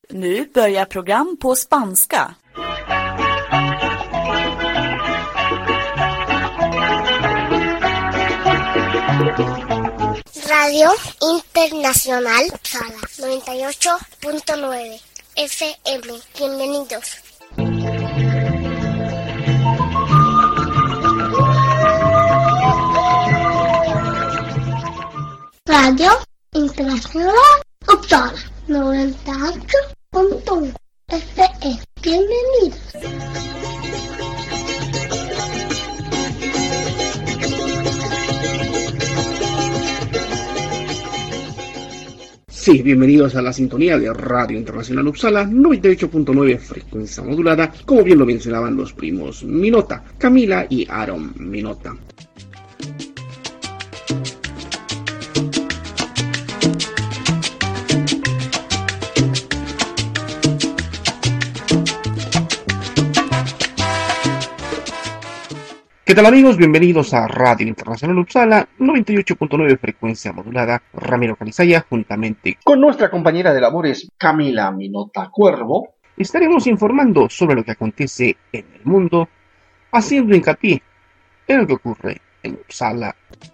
Nu börjar program på spanska. Radio Internacional Uppsala 98.9 FM. Bienvenidos. Radio Internacional Uppsala 98.1 FM. Bienvenidos. Sí, bienvenidos a la sintonía de Radio Internacional Uppsala 98.9 frecuencia modulada, como bien lo mencionaban los primos Minota, Camila y Aaron Minota. ¿Qué tal amigos? Bienvenidos a Radio Internacional Uppsala 98.9 frecuencia modulada. Ramiro Calizaya, juntamente con nuestra compañera de labores Camila Minota Cuervo, estaremos informando sobre lo que acontece en el mundo, haciendo hincapié en lo que ocurre en Uppsala.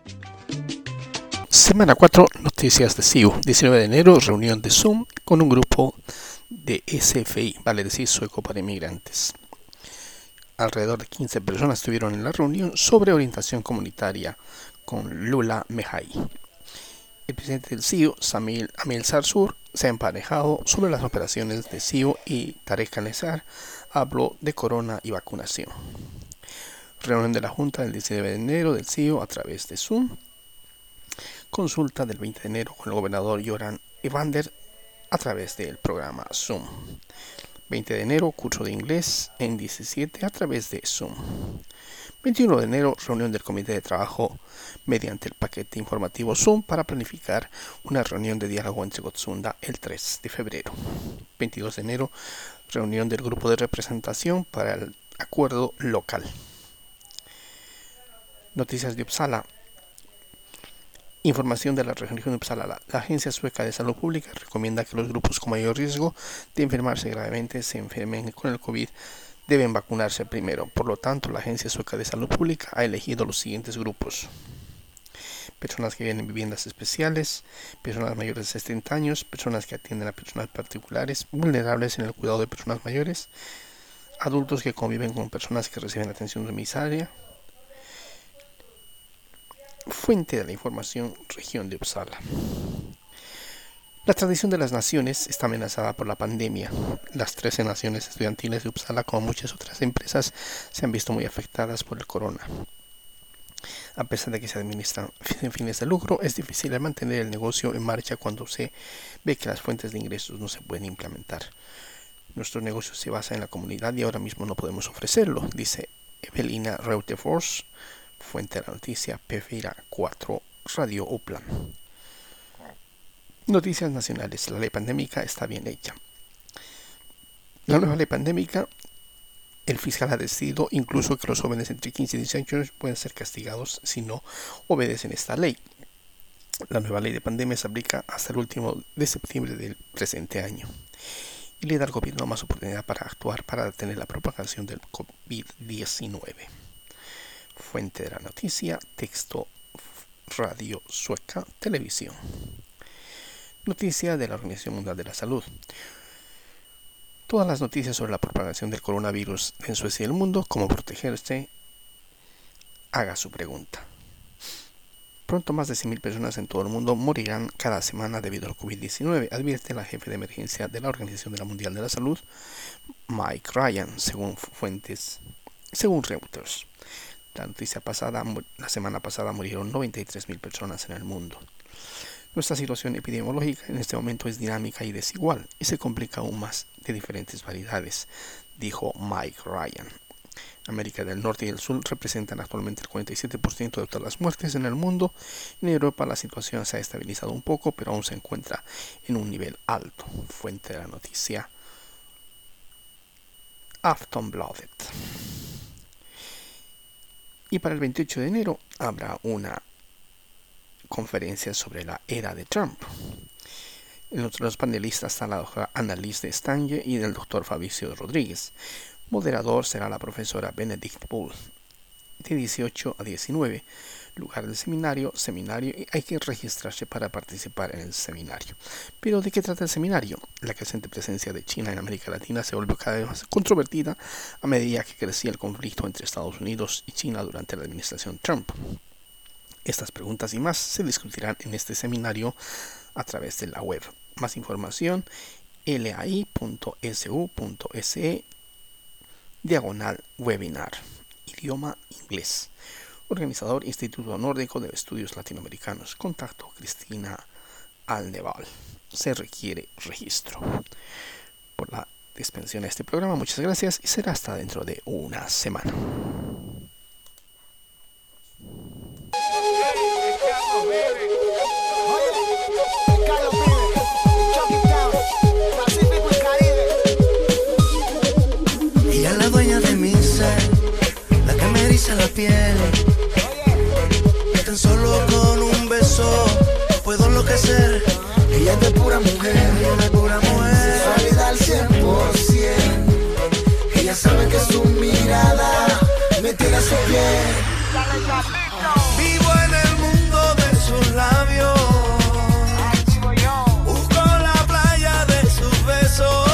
Semana 4, noticias de CIU. 19 de enero, reunión de Zoom con un grupo de SFI, vale decir sueco para inmigrantes. Alrededor de 15 personas estuvieron en la reunión sobre orientación comunitaria con Lula Mejai. El presidente del CIU, Samil Amil Sarsur, se ha emparejado sobre las operaciones de CIU y Tarek Al-Nessar habló de corona y vacunación. Reunión de la Junta del 19 de enero del CIU a través de Zoom. Consulta del 20 de enero con el gobernador Göran Evander a través del programa Zoom. 20 de enero, curso de inglés en 17 a través de Zoom. 21 de enero, reunión del comité de trabajo mediante el paquete informativo Zoom para planificar una reunión de diálogo entre Gottsunda el 3 de febrero. 22 de enero, reunión del grupo de representación para el acuerdo local. Noticias de Uppsala. Información de la región de Uppsala. La Agencia Sueca de Salud Pública recomienda que los grupos con mayor riesgo de enfermarse gravemente se enfermen con el COVID deben vacunarse primero. Por lo tanto, la Agencia Sueca de Salud Pública ha elegido los siguientes grupos: personas que viven en viviendas especiales, personas mayores de 70 años, personas que atienden a personas particulares vulnerables en el cuidado de personas mayores, adultos que conviven con personas que reciben atención domiciliaria. Fuente de la información, región de Uppsala. La tradición de las naciones está amenazada por la pandemia. Las 13 naciones estudiantiles de Uppsala, como muchas otras empresas, se han visto muy afectadas por el corona. A pesar de que se administran sin fines de lucro, es difícil mantener el negocio en marcha cuando se ve que las fuentes de ingresos no se pueden implementar. Nuestro negocio se basa en la comunidad y ahora mismo no podemos ofrecerlo, dice Evelina Reutefors, fuente de la noticia P4 Radio Uppland. Noticias nacionales. La ley pandémica está bien hecha. La nueva ley pandémica, el fiscal ha decidido incluso que los jóvenes entre 15 y 18 años pueden ser castigados si no obedecen esta ley. La nueva ley de pandemia se aplica hasta el último de septiembre del presente año y le da al gobierno más oportunidad para actuar para detener la propagación del COVID-19. Fuente de la noticia, texto Radio Sueca, televisión. Noticia de la Organización Mundial de la Salud. Todas las noticias sobre la propagación del coronavirus en Suecia y el mundo, cómo protegerse, haga su pregunta. Pronto más de 100.000 personas en todo el mundo morirán cada semana debido al COVID-19, advierte la jefe de emergencia de la Organización Mundial de la Salud, Mike Ryan, según Reuters. La semana pasada murieron 93.000 personas en el mundo. Nuestra situación epidemiológica en este momento es dinámica y desigual y se complica aún más de diferentes variedades, dijo Mike Ryan. América del Norte y del Sur representan actualmente el 47% de todas las muertes en el mundo. En Europa la situación se ha estabilizado un poco, pero aún se encuentra en un nivel alto. Fuente de la noticia Aftonbladet. Y para el 28 de enero habrá una conferencia sobre la era de Trump. Entre los panelistas está la doctora Annalise de Estange y el doctor Fabricio Rodríguez. Moderador será la profesora Benedict Bull. De 18 a 19. Lugar del seminario, y hay que registrarse para participar en el seminario. Pero ¿de qué trata el seminario? La creciente presencia de China en América Latina se volvió cada vez más controvertida a medida que crecía el conflicto entre Estados Unidos y China durante la administración Trump. Estas preguntas y más se discutirán en este seminario a través de la web. Más información, lai.su.se/webinar. Idioma inglés. Organizador Instituto Nórdico de Estudios Latinoamericanos. Contacto Cristina Aldeval. Se requiere registro. Por la dispensación a este programa, muchas gracias y será hasta dentro de una semana. Ella es la dueña de mi ser, la que me eriza la piel. Y tan solo con un beso puedo enloquecer. Ella es de pura mujer, sexualidad al 100%. Ella sabe que su mirada me tira a su piel. Vivo en el mundo de sus labios. Busco la playa de sus besos.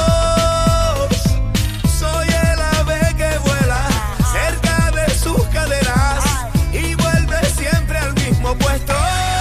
Soy el ave que vuela cerca de sus caderas y vuelve siempre al mismo puesto.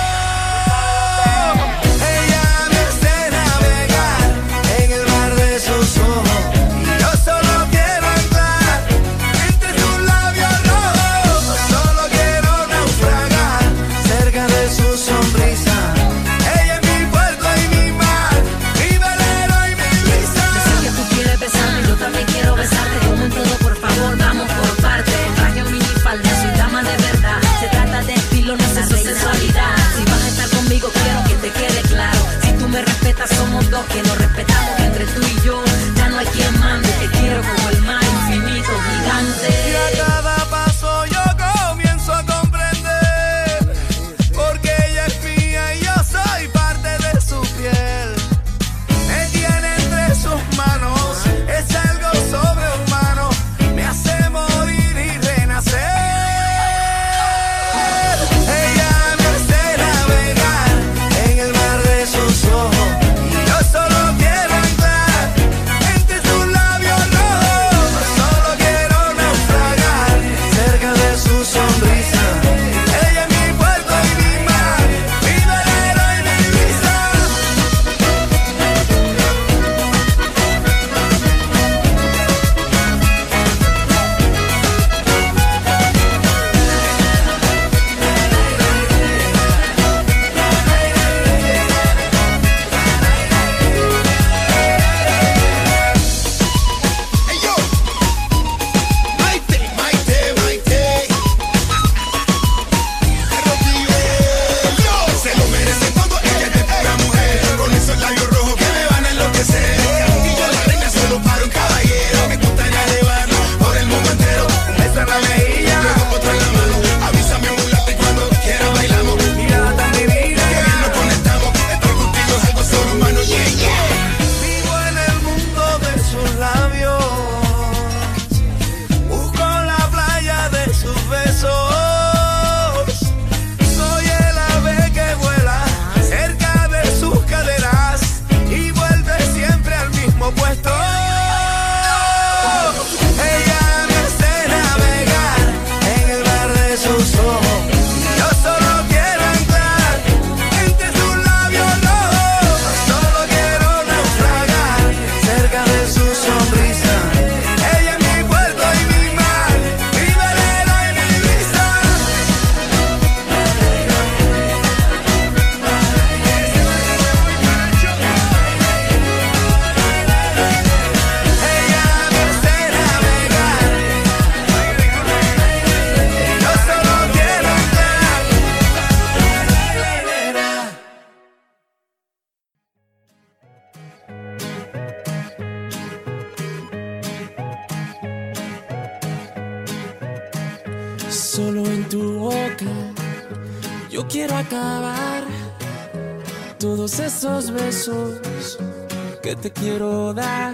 Ella me hace navegar en el mar de sus ojos y yo solo quiero entrar entre sus labios rojos. Solo quiero naufragar cerca de su sonrisa. Ella es mi puerto y mi mar, mi velero y mi brisa. Yo sé que tú quieres besarme, yo también quiero besarte. Como en todo, por favor, vamos por partes. Traje un minifalda, soy dama de verdad. Se trata de estilo, no es su sensualidad. Si vas a estar conmigo, quiero que te quede claro. Si tú me respetas, somos dos que nos respetamos. Entre tú y yo, ya no hay quien mande. Te quiero como el mar infinito, gigante. Y a cada paso yo comienzo a comprender, porque ella es mía y yo soy parte de su piel. Me tiene entre sus manos, es algo sobrehumano, me hace morir y renacer. Ella me hace navegar en el mar de sus ojos y yo solo quiero entrar entre sus labios rojos. Solo quiero naufragar cerca de su sonrisa. Ella es mi puerto y mi mar, mi velero y mi brisa. Hey yo, Maite, Maite, Maite. Se lo merece todo, ella es de pura mujer. Con esos labios rojos que me van a enloquecer. Y yo la reina solo para un caballero. Me gustaría llevarlo por el mundo entero. Un beso en la mejilla, luego otro en la mano. Avísame ambulante cuando quiera bailamos. Mirada tan divina, que bien nos conectamos. Estar contigo es algo sobrehumano, yeah, yeah. Vivo en el mundo de sus labios. Busco la playa de sus besos. Soy el ave que vuela cerca de sus caderas y vuelve siempre al mismo puesto. Ella me hace navegar en el mar de sus ojos y yo solo quiero entrar entre sus labios rojos. Solo quiero naufragar cerca de su sonrisa. Ella es mi puerto y mi mar, mi velero y mi brisa. Ella me hace navegar, yo solo quiero entrar. Solo en tu boca yo quiero acabar. todos esos besos que te quiero dar.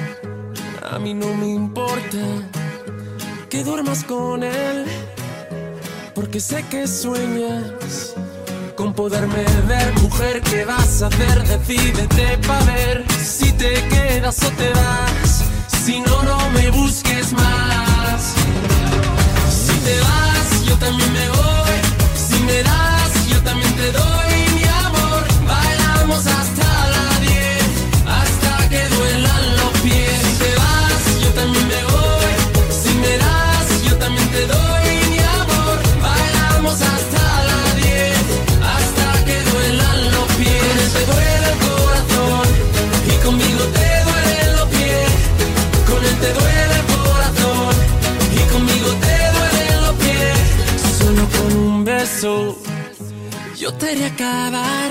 A mí no me importa que duermas con él, porque sé que sueñas con poderme ver. Mujer, ¿qué vas a hacer? Decídete pa' ver si te quedas o te vas. Si no, no me busques más. Si te vas, yo también me voy. Si me das, yo también te doy mi amor. Bailamos hasta las 10, hasta que duelan los pies. Si te vas, yo también me voy. Si me das, yo también te doy mi amor. Bailamos hasta las 10, hasta que duelan los pies. Te duele el corazón y conmigo te duelen los pies. Con él te duele el corazón y conmigo te duelen los pies. Solo con un beso yo te haré acabar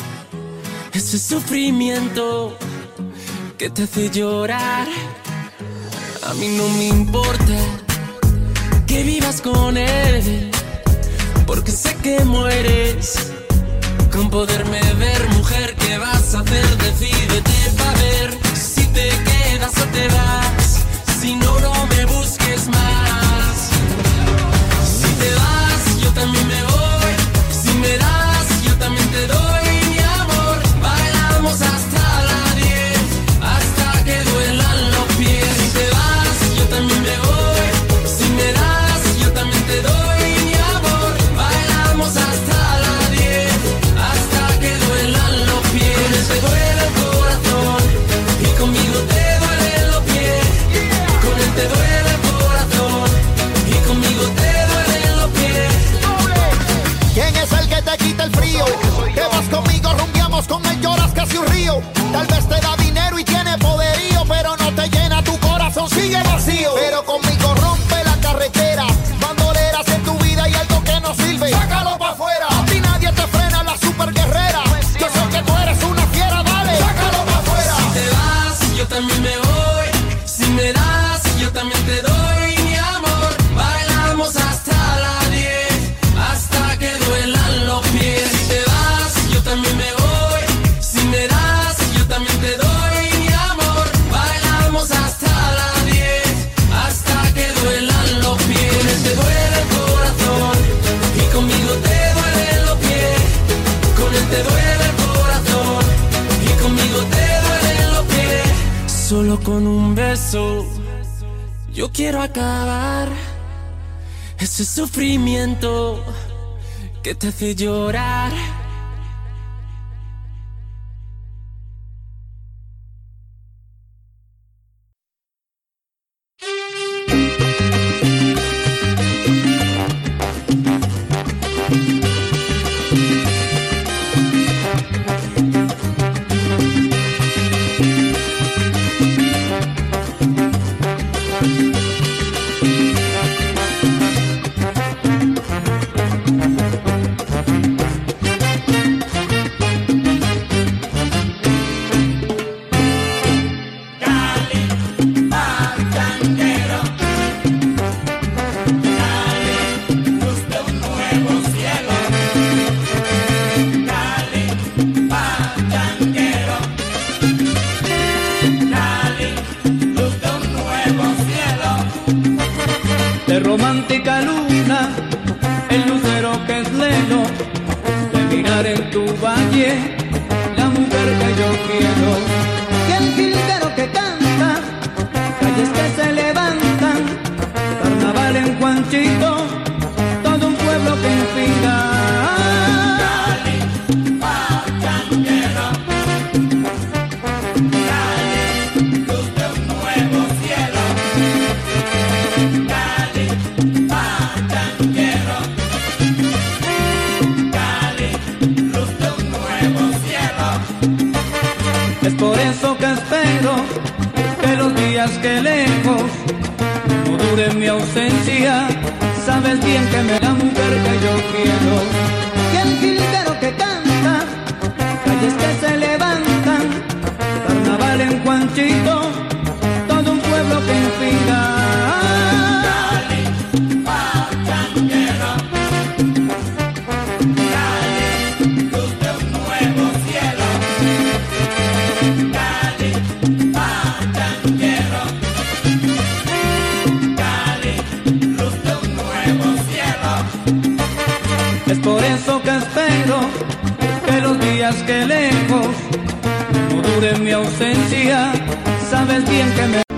ese sufrimiento que te hace llorar. A mí no me importa que vivas con él, porque sé que mueres con poderme ver. Mujer, ¿qué vas a hacer? Decídete pa' ver si te quedas o te vas. Si no, no me busques más. Si te vas, yo también me voy. Si me das, yo también te doy mi amor. Bailamos hasta las 10, hasta que duelan los pies. Si te vas, yo también me voy. Si me das, yo también te doy mi amor. Bailamos hasta las 10, hasta que duelan los pies. Te duele el corazón y conmigo te duelen los pies. Con él te duele el corazón y conmigo te duelen los pies. ¿Quién es el que te quita el frío? Que vas conmigo, rumbiamos con él, lloras casi un río. Tal vez te da dinero y tiene poderío, pero no te llena, tu corazón sigue vacío. Pero conmigo rompe la carretera, bandoleras en tu vida y algo que no sirve, sácalo pa' afuera. A ti nadie te frena, la super guerrera. Yo sé que tú eres una fiera, dale, sácalo pa' afuera. Si te vas, yo también me voy. Si me das, yo también te doy mi amor. Bailamos hasta las 10, hasta que duelan los pies. Si te vas, yo también me voy. Si me das, yo también te doy mi amor. Bailamos hasta las 10, hasta que duelan los pies. Te duele el corazón y conmigo te duelen los pies. Con él te duele el corazón y conmigo te duelen los pies. Solo con un beso yo quiero acabar ese sufrimiento que te hace llorar. De romántica luna, el lucero que es leno, de mirar en tu valle, la mujer que yo quiero. Y el jilguero que canta, calles que se levantan, carnaval en Juanchito, todo un pueblo que inspira. Es por eso que espero que los días que lejos no dure mi ausencia. Sabes bien que me la mujer que yo quiero. Y el jilguero que canta, calles que se levantan, carnaval en Juanchito, todo un pueblo que inspira. Luz de un nuevo cielo. días que lejos no dure mi ausencia, sabes bien que me...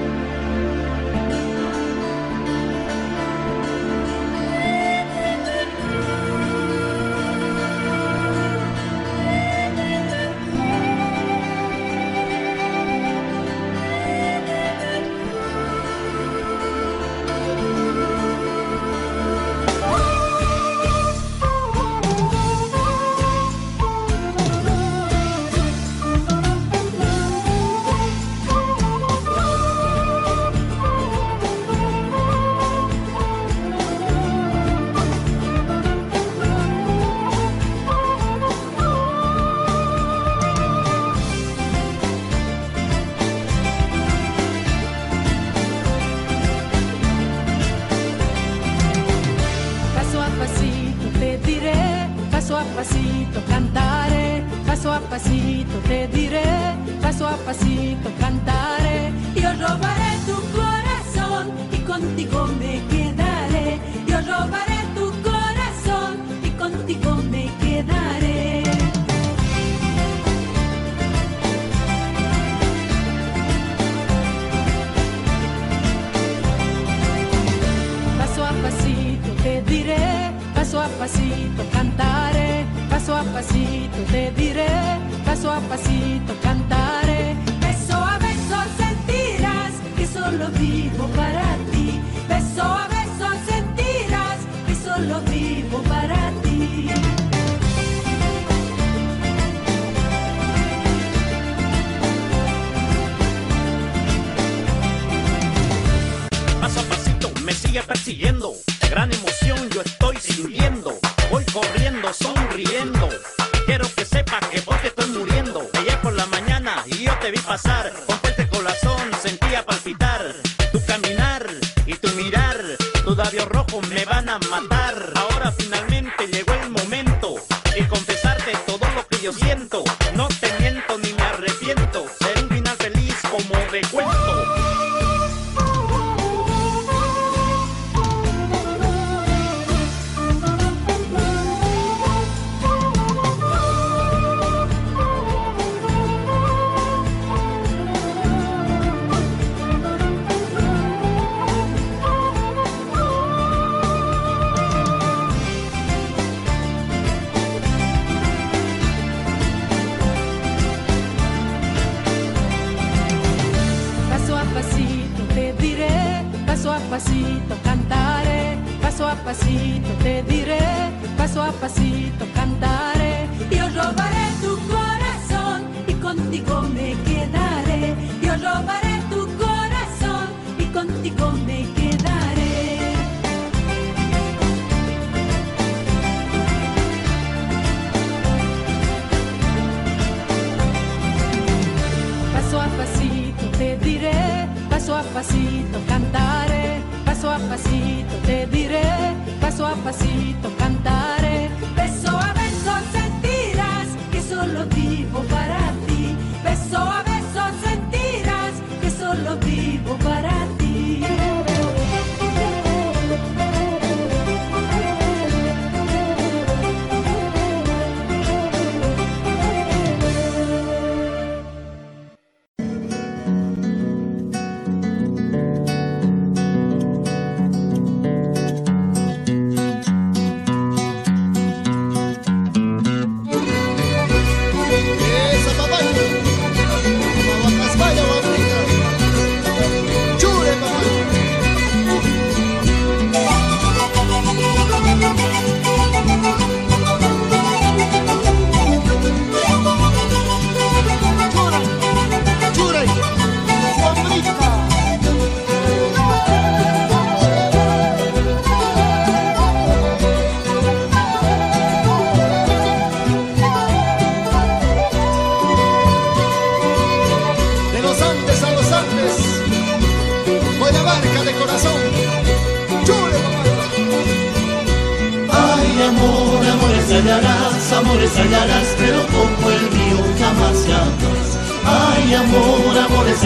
amores hallarás, pero como el mío jamás, jamás. Ay, amores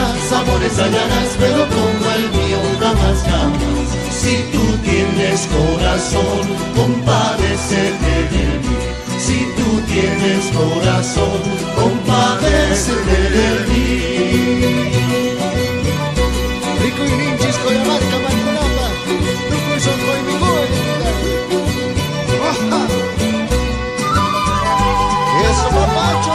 hallarás, pero como el mío jamás, jamás. Si tú tienes corazón, compadécete de mí. Si tú tienes corazón, compadécete de mí. Rico y ninchis con la marca Marconapa, no puedo con mi eso, papacho.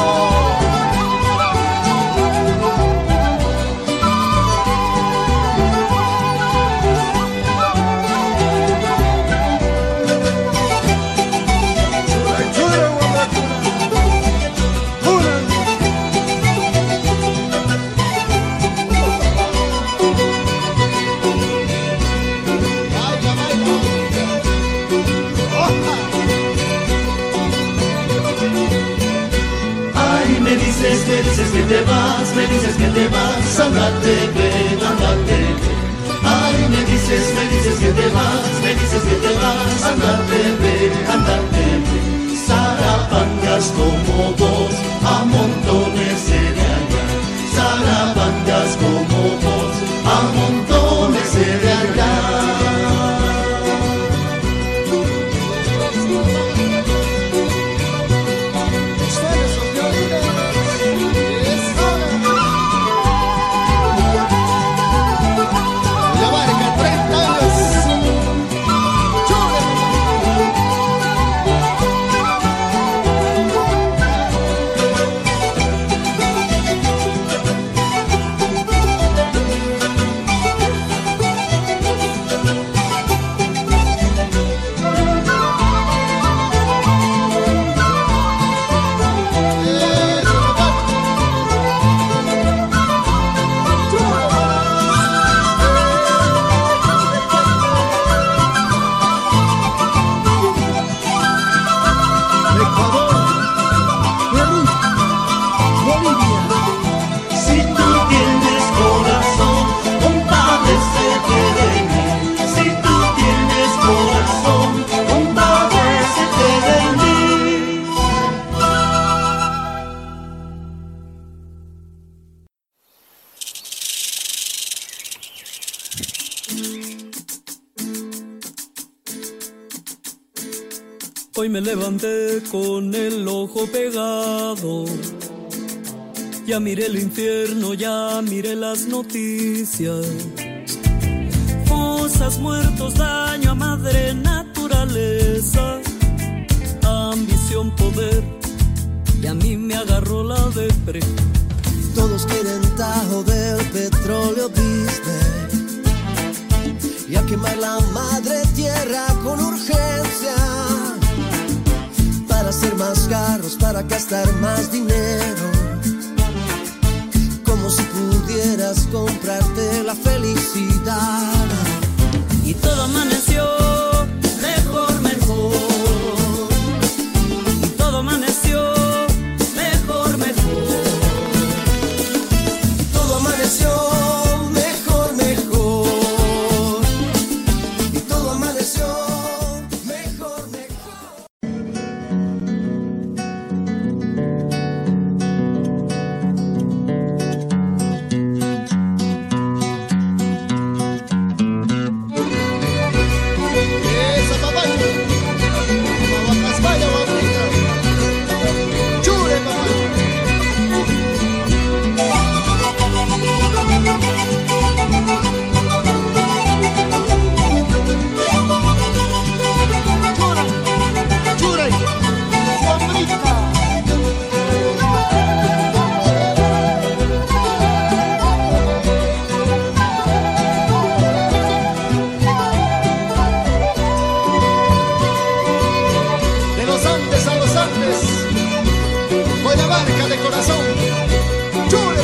Me dices que te vas, me dices que te vas, andate, ven, andate. Ay, me dices que te vas, me dices que te vas, andate, ven, andate. Zarapangas como vos, a montones de allá. Zarapangas como vos, a montones de allá. Hoy me levanté con el ojo pegado, ya miré el infierno, ya miré las noticias. Fosas, muertos, daño a madre naturaleza, ambición, poder, y a mí me agarró la depre. Todos quieren tajo del petróleo business y a quemar la madre tierra con urgencia, para hacer más carros, para gastar más dinero, como si pudieras comprarte la felicidad. Y todo amaneció mejor, mejor. Y todo amaneció mejor, mejor. Todo amaneció mejor, mejor. Y todo amaneció mejor, mejor. Esa papacho, vamos a España, vamos a chure, papacho. Chure, sombrita. De los Andes a los Andes, voy la barca de corazón. Chure,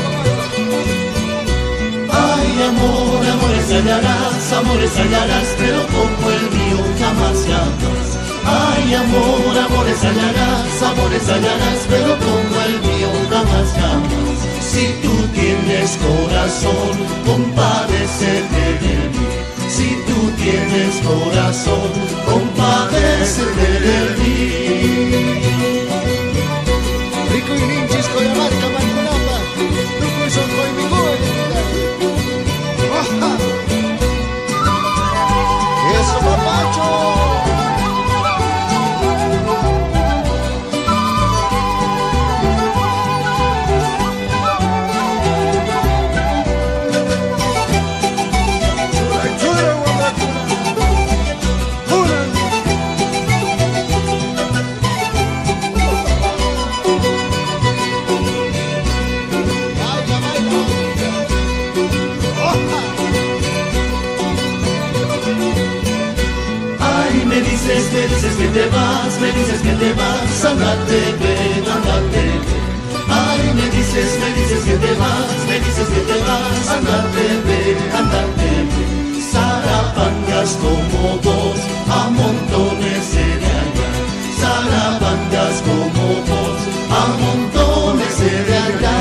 Ay, amor, amores hallarás, pero como el mío jamás, jamás. Ay, amores hallarás, pero como el mío jamás, jamás. Si tú tienes corazón, compadécete de mí. Si tú tienes corazón, compadécete de mí. Rico y ninchis con la marca Marconapa, no puedo con mi eso, papacho. me dices que te vas, me dices que te vas, andate, ven, andate, ven. Ay, me dices que te vas, me dices que te vas, andate, ven, andate, ven. Zarapangas como vos, a montones de allá. Zarapangas como vos, a montones de allá.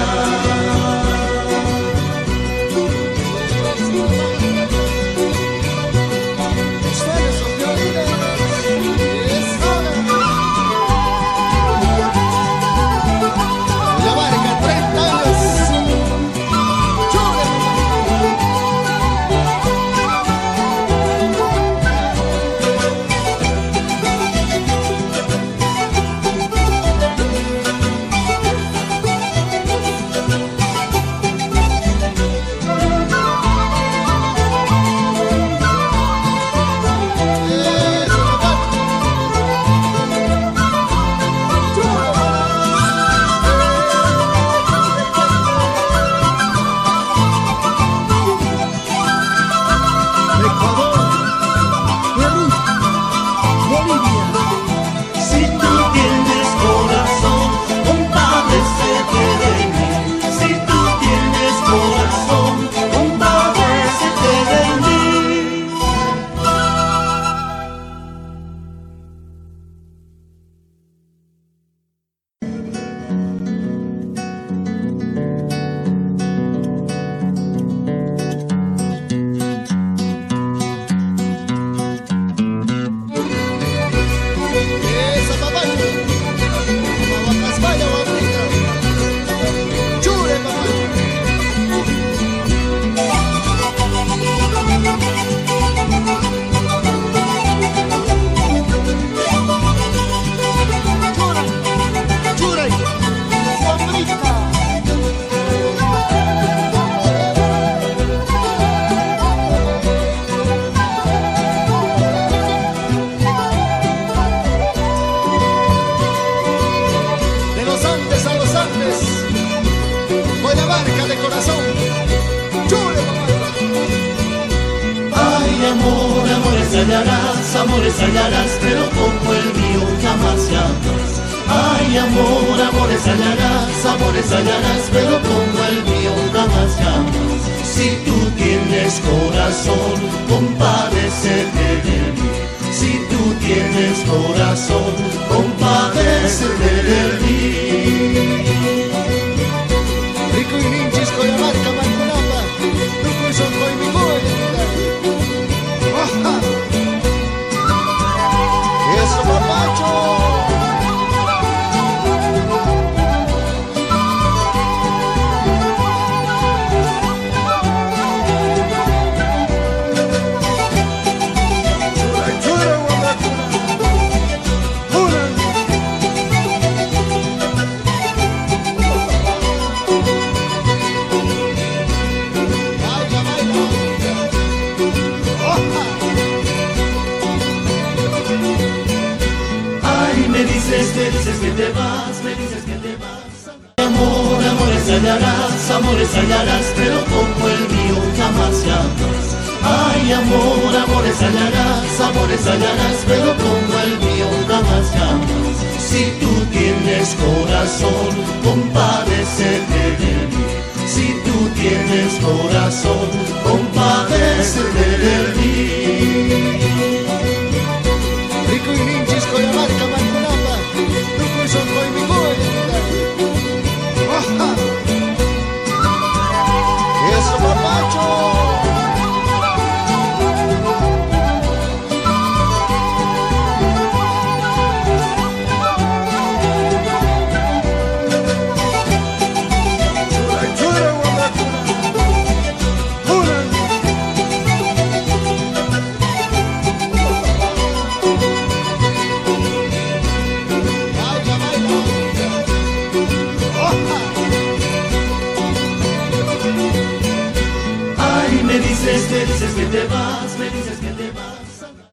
Amores hallarás, pero como el mío jamás llamas. Ay, amores hallarás, pero como el mío jamás llamas. Si tú tienes corazón, compadécete de mí. Si tú tienes corazón, compadécete de mí. Rico y ninchis con la marca Manculapa, tú puso con mi eso, papacho. Me dices que te vas, me dices que te vas. Amores hallarás, pero como el mío jamás llamas. Ay, amores hallarás, pero como el mío jamás llamas. Si tú tienes corazón, compadécete de mí. Si tú tienes corazón, compadécete de mí. Rico y ninchis con la marca Manculapa, tú puso con mi eso, papacho. Me dices que te vas, me dices